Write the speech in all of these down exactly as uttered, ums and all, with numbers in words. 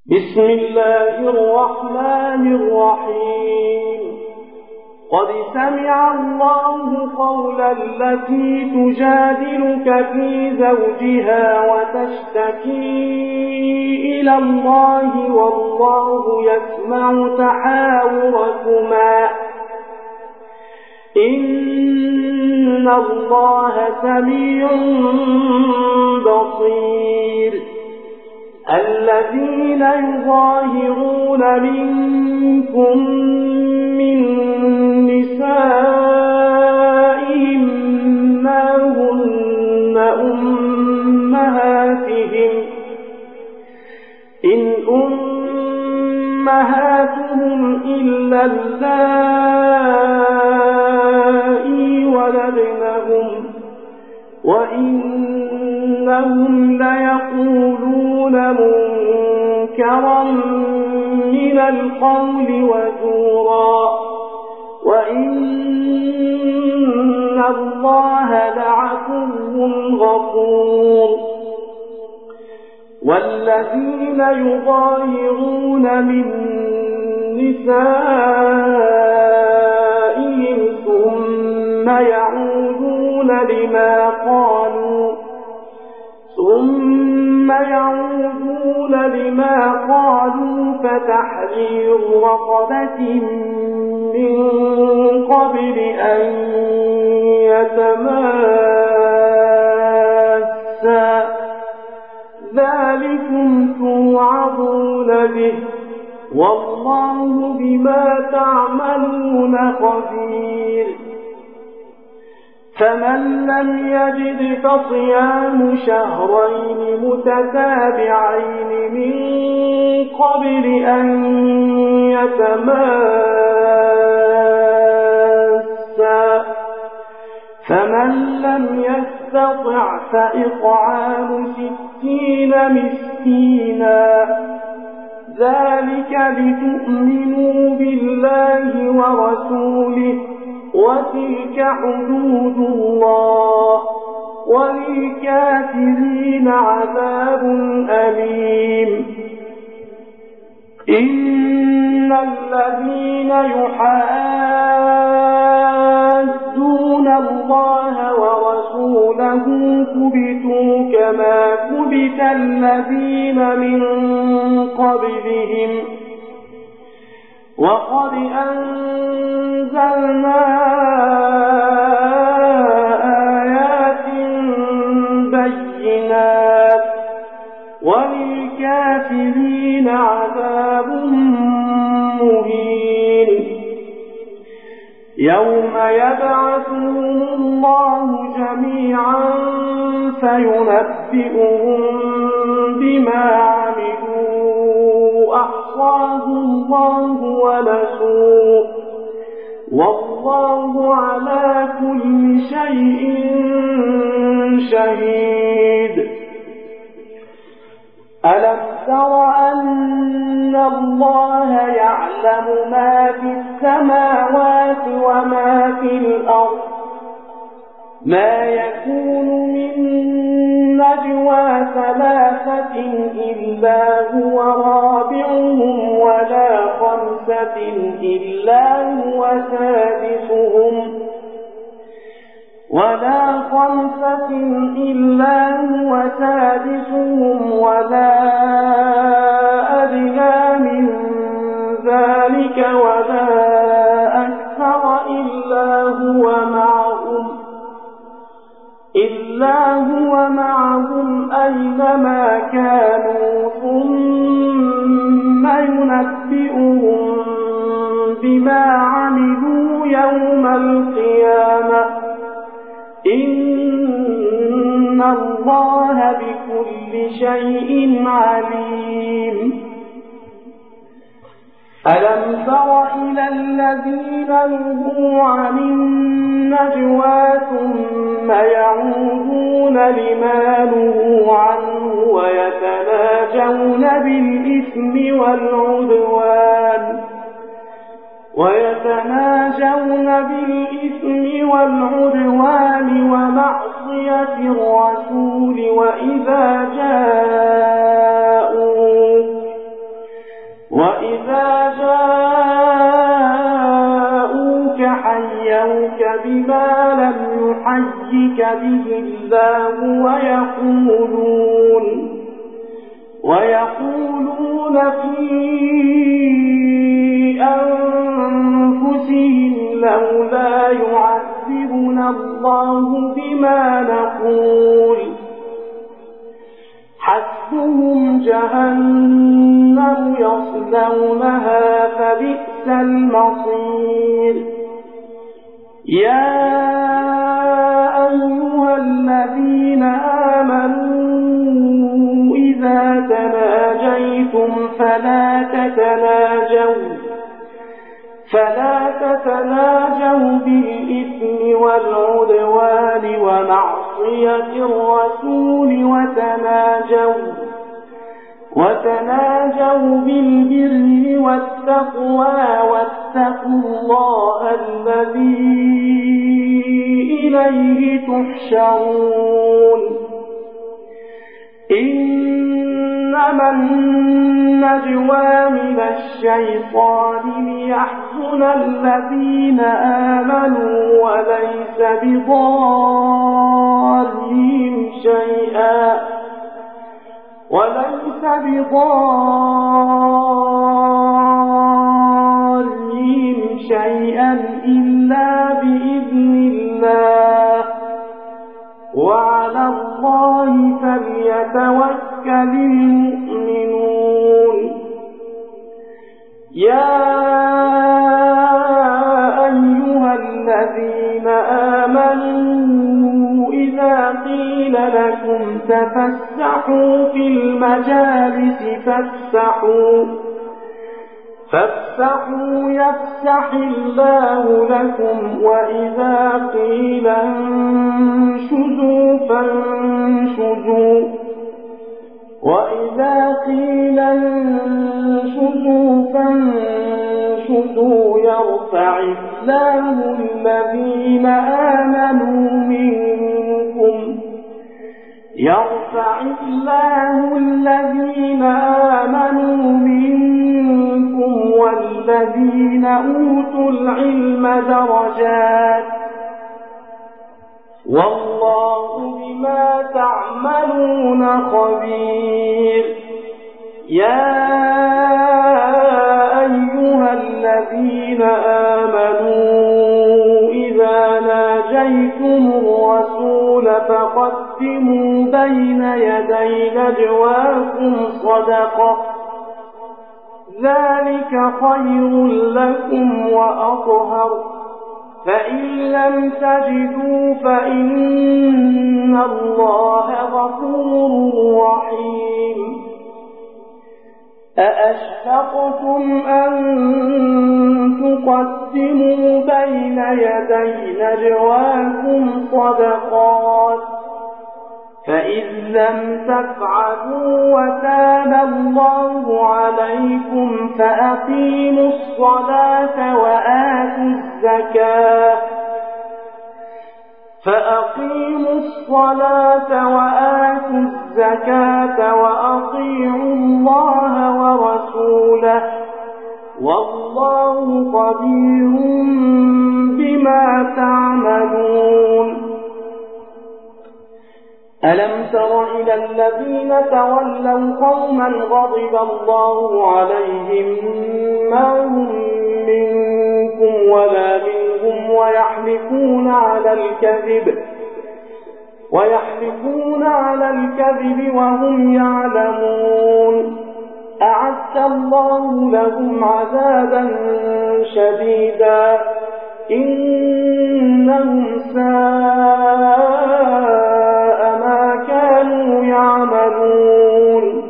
بسم الله الرحمن الرحيم قد سمع الله قول التي تجادلك في زوجها وتشتكي إلى الله والله يسمع تحاوركما إن الله سميع بصير. الذين يظاهرون منكم من نسائهم ما هن أمهاتهم إن أمهاتهم إلا اللائي ولدنهم وإنهم ليقولون منكرا من القول وزورا وإن الله لعفو غفور. والذين يظاهرون من نسائهم ثم يعودون لما قالوا ثم يعودون لما قالوا فتحرير رقبة من قبل أن يتماسا ذلكم توعظون به والله بما تعملون خبير. فمن لم يجد فصيام شهرين متتابعين من قبل أن يتماسا فمن لم يستطع فإطعام ستين مسكينا ذلك لتؤمنوا بالله ورسوله وتلك حدود الله وللكافرين عذاب أليم. إن الذين يحادون الله ورسوله كبتوا كما كبت الذين من قبلهم وقد أنزلنا آيات بينات وللكافرين عذاب مهين. يوم يبعثهم الله جميعا فينبئهم بما عملوا أحصاه الله ونسوه والله على كل شيء شهيد. ألم تر أن الله يعلم ما في السماوات وما في الأرض ما يكون من نجوى ثلاثة إلا هو رابعهم ولا خمسة إلا هو سادسهم ولا خمسة إلا هو سادسهم ولا أدنى من ذلك ولا أكثر إلا هو معهم إلا هو معهم أينما كانوا ثم ينبئهم بما عملوا يوم القيامة إن الله بكل شيء عليم. ألم تر إلى الذين نهوا عن النجوى ثم يعودون لما نهوا عنه ويتناجون بالإثم والعدوان ويتناجون بالإثم والعدوان ومعصية الرسول وإذا جاءوك يهدك به الله ويقولون ويقولون في أنفسهم لولا يعذبنا الله بما نقول حسبهم جهنم يصلونها فبئس المصير. يا أيها الذين آمنوا إذا تناجيتم فلا تتناجوا فلا تتناجوا بالإثم والعدوان ومعصية الرسول وتناجوا وتناجوا بالبر والتقوى واتقوا الله الذي إليه تحشرون. إنما النجوى من الشيطان ليحزن الذين آمنوا وليس بضارهم شيئا وليس بضارهم شيئا إلا بإذن الله وعلى الله فليتوكل المؤمنون. يا أيها الذين آمنوا إذا قيل لكم تفسحوا في المجالس فافسحوا فافسحوا يفسح الله لكم وإذا قيل انشزوا فانشزوا وإذا قيل انشزوا فانشزوا يرفع الله الذين آمنوا منكم يرفع الله الذين آمنوا منكم والذين أوتوا العلم درجات والله بما تعملون خبير. يا أيها الذين آمنوا إذا ناجيتم الرسول فقدموا بين يدي نجواكم صدقة ذلك خير لكم وأطهر فإن لم تجدوا فإن الله غفور رحيم. أأشفقتم أن تقدموا بين يدي نجواكم صدقات فإذ لم تفعلوا وتاب الله عليكم فأقيموا الصلاة وآتوا الزكاة فأقيموا الصلاة وآتوا الزكاة وأطيعوا الله ورسوله والله خبير بما تعملون. ألم تر إلى الذين تولوا قوما غضب الله عليهم ما هم منكم ولا منهم ويحلفون على الكذب ويحلفون على الكذب وهم يعلمون أعد الله لهم عذابا شديدا إنهم ساء ما كانوا يعملون.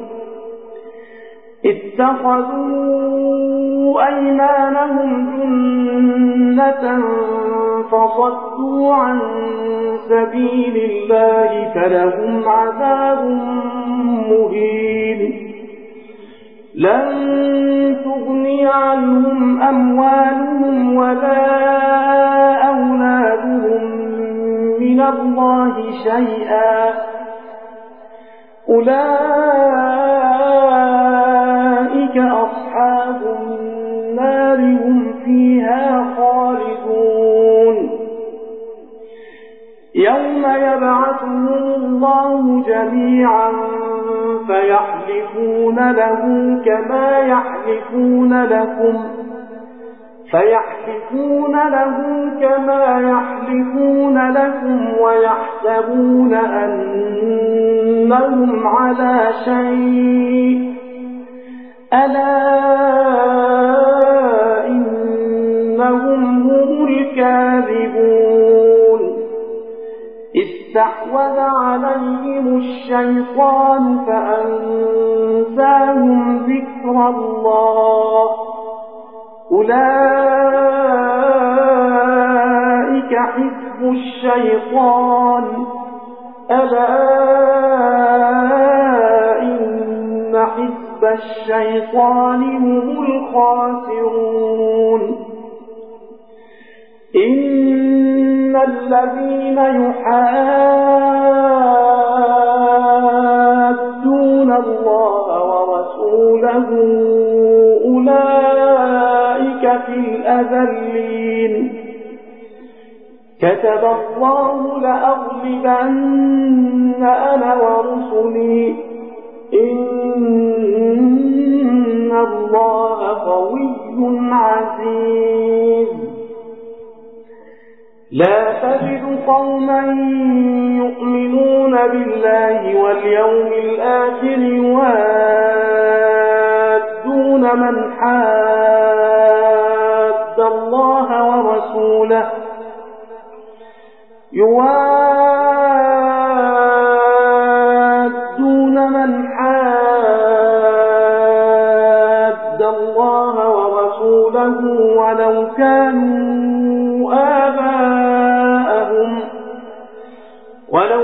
اتخذوا أيمانهم جنة فصدوا عن سبيل الله فلهم عذاب مهين. لن تغني عنهم أموالهم ولا أولادهم من الله شيئا أولئك أصحاب النار هم فيها خالدون. يوم جميعا فيحلفون له كما يحلفون لكم فيحلفون له كما يحلفون لكم ويحسبون أنهم على شيء ألا إنهم هم الكاذبون استحوذ عليهم الشيطان فأنساهم ذكر الله أولئك حزب الشيطان ألا إن حزب الشيطان هم الخاسرون إن الذين يحادون الله ورسوله أولئك في الأذلين كتب الله لأغلبن أنا ورسلي إن الله قوي عزيز لا تجد قوما يؤمنون بالله واليوم الآخر يوادون من حاد الله ورسوله يوادون من حاد الله ورسوله ولو كانوا آباءهم ولو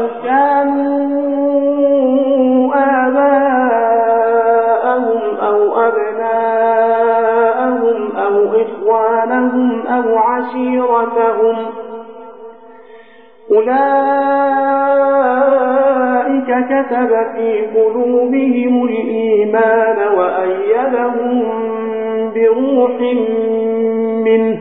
كانوا آباءهم أو أبناءهم أو إخوانهم أو عشيرتهم أولئك كتب في قلوبهم الإيمان وأيدهم بروح منه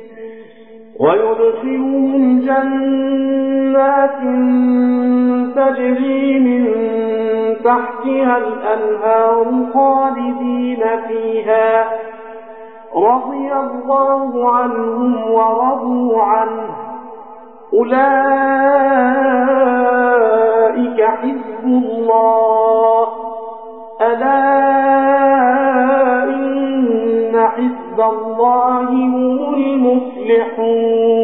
ويدخلهم جنات تجري من تحتها الأنهار خالدين فيها رضي الله عنهم ورضوا عنه أولئك حزب الله ألا إن حزب الله هم المفلحون